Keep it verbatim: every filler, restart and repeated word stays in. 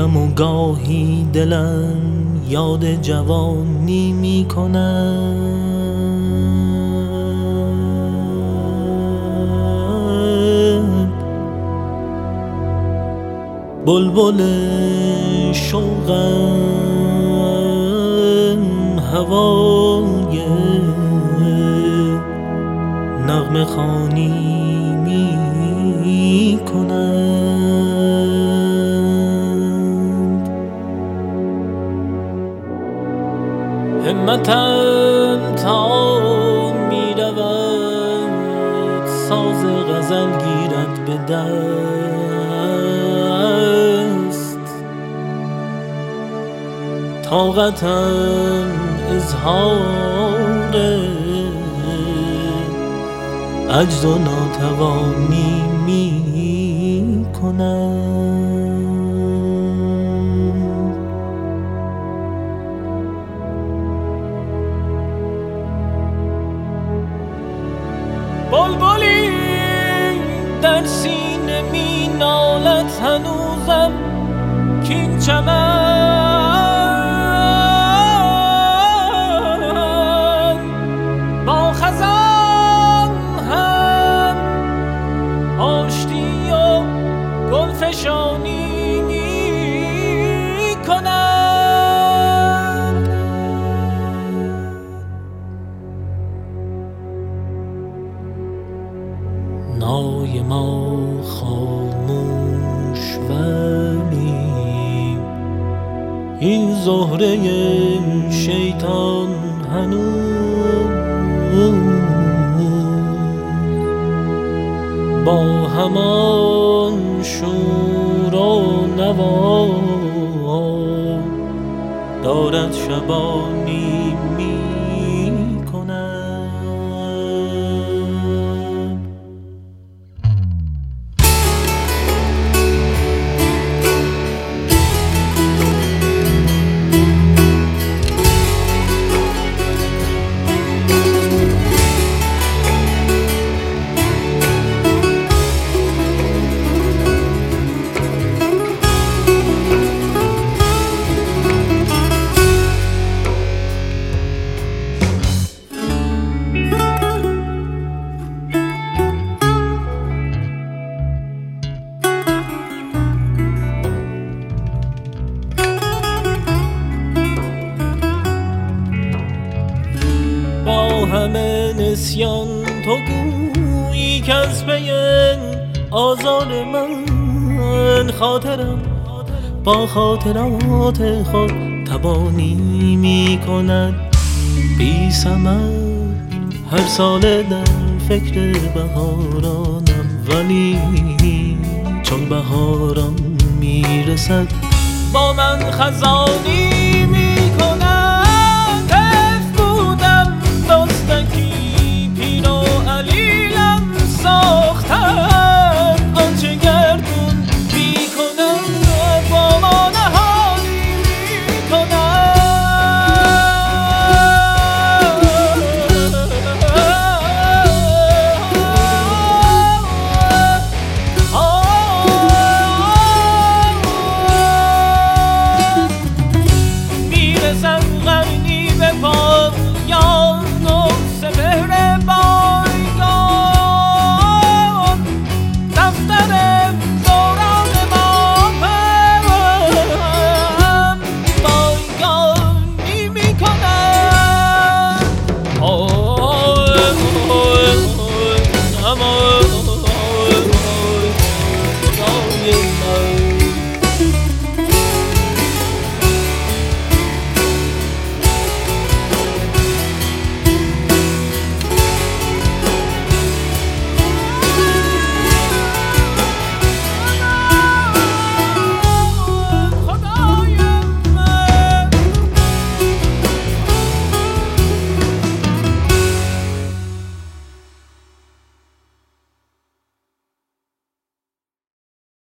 گویم و گاهی دلم یاد جوانی می کند. بلبل شوقم هوای نغمه خوانی می کنند. همتم تا می رود ساز غزل گیرد به دست. طاقتم اظهار عجز و ناتوانی می کنم. بلبلی در سینه می نالد هنوزم کین چمن با خزان هم آشتی و گلفشانی می کند. نای ما خاموش ولی این زهره شیطان هنوز با همان شور و نوا دارد شبانی می کند. همه نسیان تو گویی که از پی آزار من خاطرم با خاطرات خود تبانی می کند. بی ثمر هر ساله در فکر بهارانم، ولی چون بهاران می رسد با من خزانی